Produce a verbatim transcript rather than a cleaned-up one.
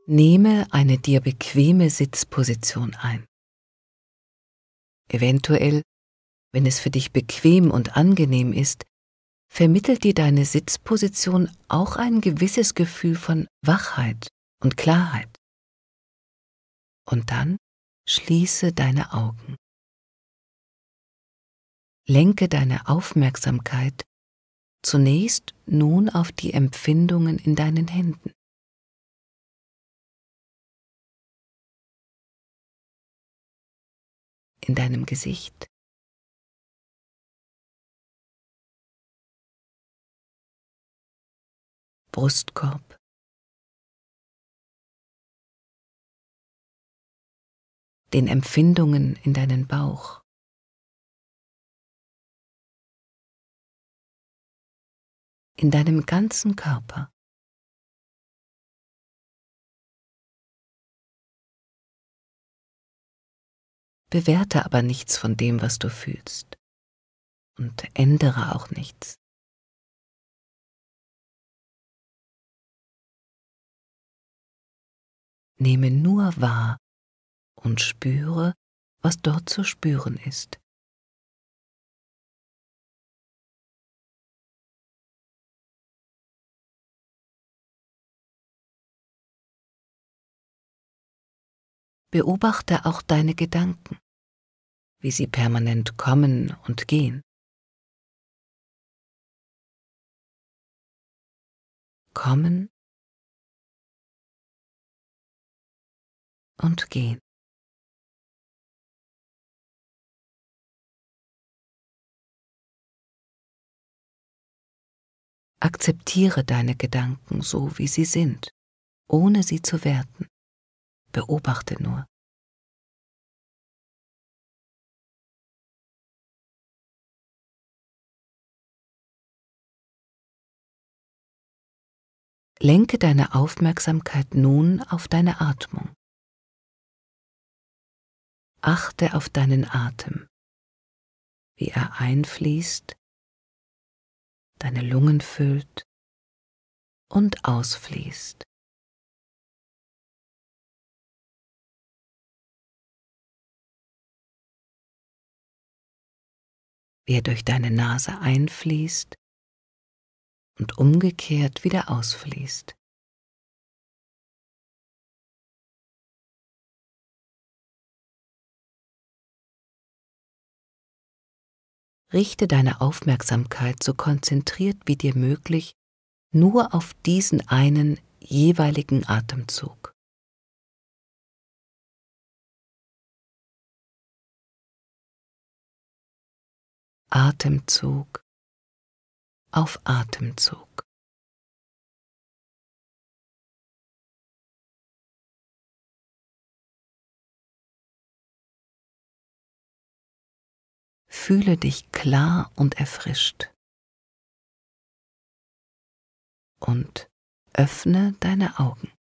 Nehme eine dir bequeme Sitzposition ein. Eventuell, wenn es für dich bequem und angenehm ist, vermittelt dir deine Sitzposition auch ein gewisses Gefühl von Wachheit und Klarheit. Und dann schließe deine Augen. Lenke deine Aufmerksamkeit zunächst nun auf die Empfindungen in deinen Händen. In deinem Gesicht, Brustkorb, den Empfindungen in deinen Bauch, in deinem ganzen Körper. Bewerte aber nichts von dem, was du fühlst, und ändere auch nichts. Nehme nur wahr und spüre, was dort zu spüren ist. Beobachte auch deine Gedanken, wie sie permanent kommen und gehen. Kommen und gehen. Akzeptiere deine Gedanken so, wie sie sind, ohne sie zu werten. Beobachte nur. Lenke deine Aufmerksamkeit nun auf deine Atmung. Achte auf deinen Atem, wie er einfließt, deine Lungen füllt und ausfließt. Wie er durch deine Nase einfließt und umgekehrt wieder ausfließt. Richte deine Aufmerksamkeit so konzentriert wie dir möglich nur auf diesen einen jeweiligen Atemzug. Atemzug auf Atemzug. Fühle dich klar und erfrischt und öffne deine Augen.